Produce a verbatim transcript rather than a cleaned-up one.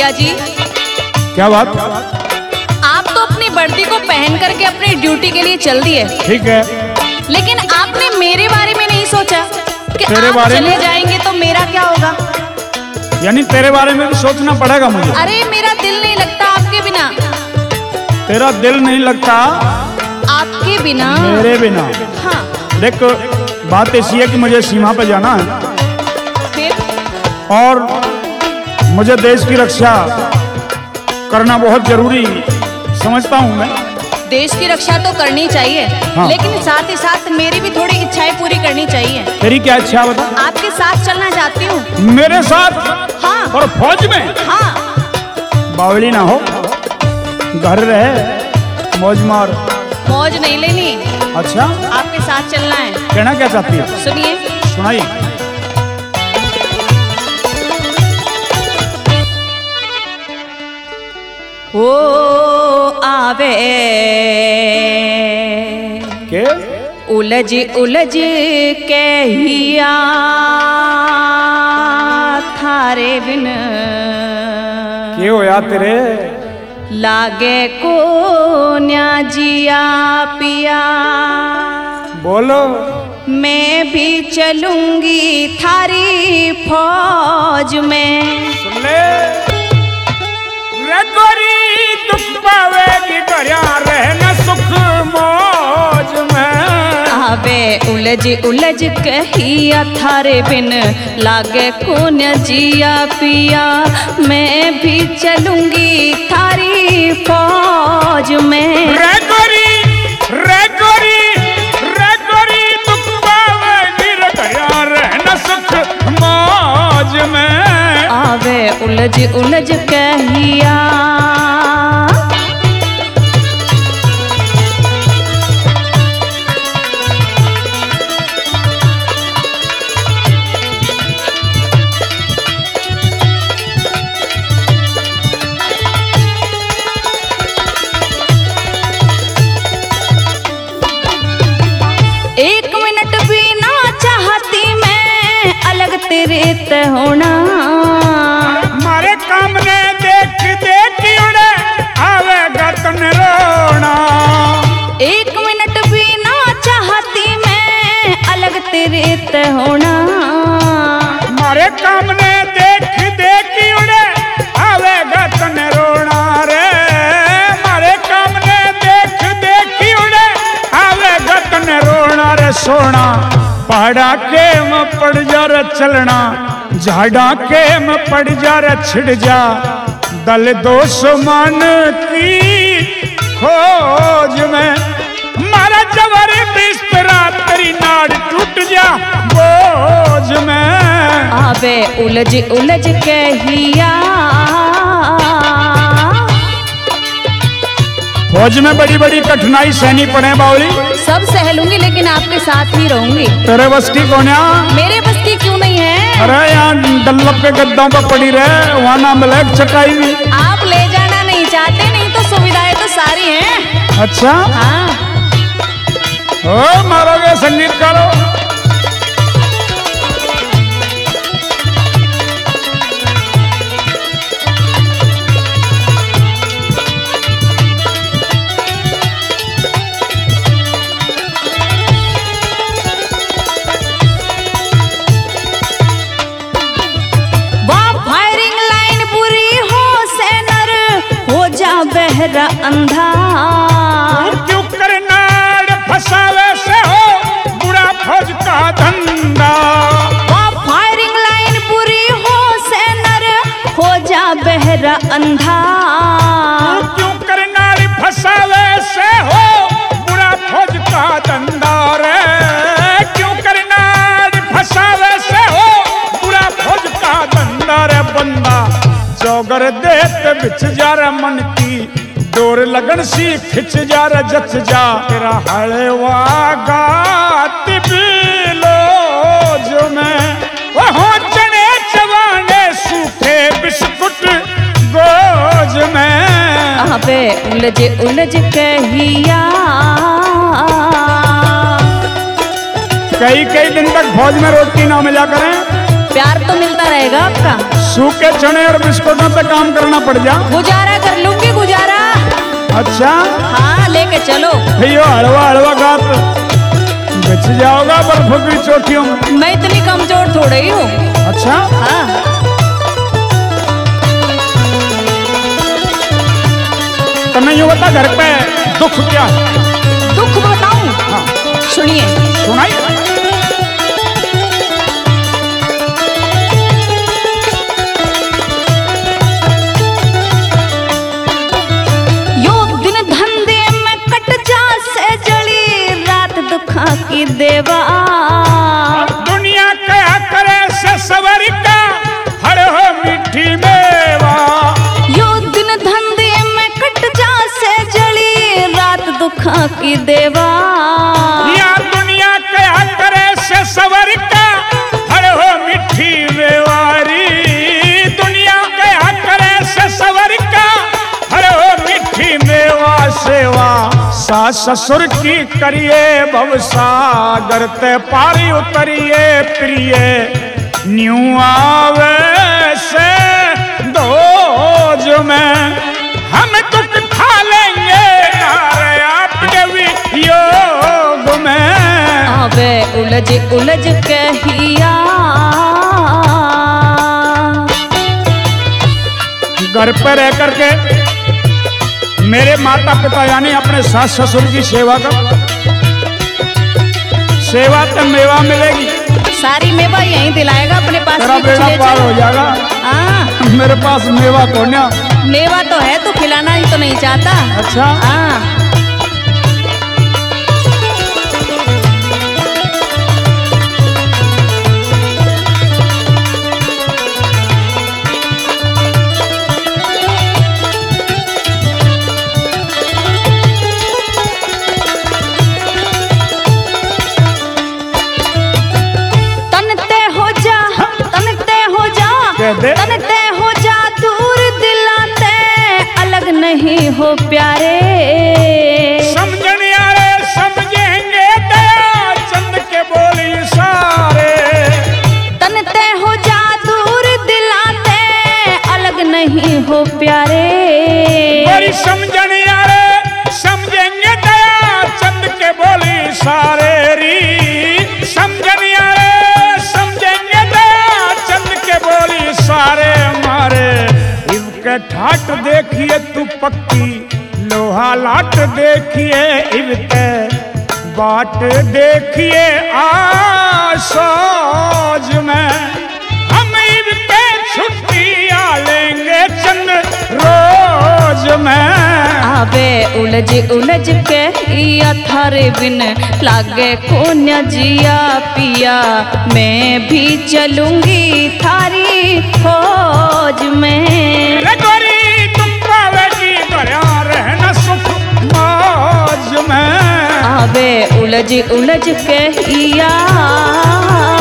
भैया जी। क्या बात? आप तो अपनी वर्दी को पहन करके अपनी ड्यूटी के लिए चल दिए, ठीक है, लेकिन आपने मेरे बारे में नहीं सोचा कि तेरे आप बारे चले में? जाएंगे तो मेरा क्या होगा। यानी तेरे बारे में भी सोचना पड़ेगा मुझे। अरे मेरा दिल नहीं लगता आपके बिना। तेरा दिल नहीं लगता आपके बिना? मेरे बिना। हाँ। देख, बात ऐसी है कि मुझे सीमा पर जाना है फिर? और मुझे देश की रक्षा करना बहुत जरूरी समझता हूँ मैं। देश की रक्षा तो करनी चाहिए, हाँ। लेकिन साथ ही साथ मेरी भी थोड़ी इच्छाएं पूरी करनी चाहिए। तेरी क्या इच्छा बता? आपके साथ चलना चाहती हूँ। मेरे साथ? हाँ। और फौज में? हाँ। बावली ना हो, घर रहे, मौज मार। मौज नहीं लेनी, अच्छा, आपके साथ चलना है। कहना क्या चाहती है? सुनिए। सुनाई। ओ आवे के उलझ उलझ के हिया थारे बिन के होया तेरे? लागे को न्या जिया पिया। बोलो। मैं भी चलूंगी थारी फौज में। सुन ले रे गोरी, दुख पावेगी गरिया रहना सुख मौज में। आवे उलझ उलझ कहिया थारे बिन लागे कौन जिया पिया। मैं भी चलूंगी थारी फौज में। रे गोरी, रे गोरी, रे गोरी, दुख पावेगी रे गरिया रहना सुख मौज में। आवे उलझ उलझ कहिया। एक मिनट भी ना चाहती मैं अलग तेरे ते होना। मारे काम ने देख देख उड़े आवेगा तन रोना। एक मिनट भी ना चाहती मैं अलग तेरे ते होना। मारे काम ने देख देख उड़े आवेगा तन रोना रे। मारे काम ने देख देख उड़े आवेगा तन रोना रे। सोना पहाड़ा के में पड़ जा रे चलना, झाड़ा के में पड़ जा रे छिड़ जा। दल दुश्मन की खोज में मारा जबर बिस्तरा तेरी नाड़ टूट जा बोझ में। आवे उलझ उलझ कहिया। फौज में बड़ी बड़ी कठिनाई सहनी पड़े बावली। सब सह लूंगी, लेकिन आपके साथ ही रहूंगी। तेरे बस की कौन है? मेरे बस की क्यों नहीं है? अरे यहाँ डल्लप के गद्दों पर पड़ी रहे, वहाँ ना मिले चटाई भी। आप ले जाना नहीं चाहते, नहीं तो सुविधाएं तो सारी हैं। अच्छा, हाँ। ओ मारोगे संगीतकारों। बहरा अंधा क्यों करना फसावे से हो बुरा फौज का धंधा। फायरिंग लाइन पूरी हो से नर हो जा बहरा अंधा। क्यों करना फसावे से हो बुरा फौज का धंधा रे। क्यों करना फसावे से हो बुरा फौज का धंधा रे। बंदा चौगर देत बिछ जा रे मन की डोर लगन सी खिंच जा रे जच जा। तेरा हलवा गात बिलो जो मैं वो चने चवाने सूखे बिस्कुट गोज में। अबे उलझ उलझ कहिया। कई कई दिन तक फौज में रोटी ना मिला करें। प्यार तो मिलता रहेगा आपका। सूखे चने और बिस्कुटों पे काम करना पड़ जा। गुजारा कर लूंगी गुजारा। अच्छा हाँ लेके चलो। भैया हलवा हलवा खा बच जाओगा बर्फ की चोटियों में। मैं इतनी कमजोर थोड़ी ही हूँ। अच्छा हाँ तो नहीं यूँ बता घर पे दुख क्या है? दुख बताऊं? हाँ सुनिए। सुनाई। यो दिन धंधे में कट जा से जड़ी रात दुखा की देवा। दुनिया क्या करे से सवर का हर हो मीठी मेवा। यो दिन धंधे में कट जा से जड़ी रात दुखा की देवा। या दुनिया क्या करे से सवर का हर हो मीठी मेवारी। दुनिया क्या करे से सवर का हर हो मीठी मेवा सेवा। सास ससुर की करिए भवसागर ते पारी उतरिए प्रिय न्यू आवे से दोज में हम दुख खा लेंगे नारे आपके वियोग में। आवे उलझ उलझ कहिया। घर पर रह करके मेरे माता पिता यानी अपने सास ससुर की सेवा कर। सेवा तो मेवा मिलेगी। सारी मेवा यहीं दिलाएगा अपने पास। तेरा भी कुछ बेड़ा ले पार चल। हो जाएगा। हाँ मेरे पास मेवा कोन्या। मेवा तो है तू खिलाना ही तो नहीं चाहता। अच्छा हाँ तनते हो जा तनते हो जा कह दे। तनते हो जा दूर दिलाते अलग नहीं हो प्यारे। समझन यारे समझेंगे दया चंद के बोली सारे। तनते हो जा दूर दिलाते अलग नहीं हो प्यारे। बड़ी समझन यारे समझेंगे दया चंद के बोली सारे री। समझन यारे समझेंगे दया चंद के बोली सारे मारे। इनके ठाट देखिए तू पक्की लोहा लाट देखिए इवते बाट देखिए आसोज में। हम इवते छुट्टियां लेंगे चंद रोज में। आवे उलझ उलझ के या थारे बिन लागे कोन्या जिया पिया। मैं भी चलूंगी थारी खोज में। रे गोरी तुम पावेगी भरा रहना सुख मौज में। आवे उलझ उलझ के या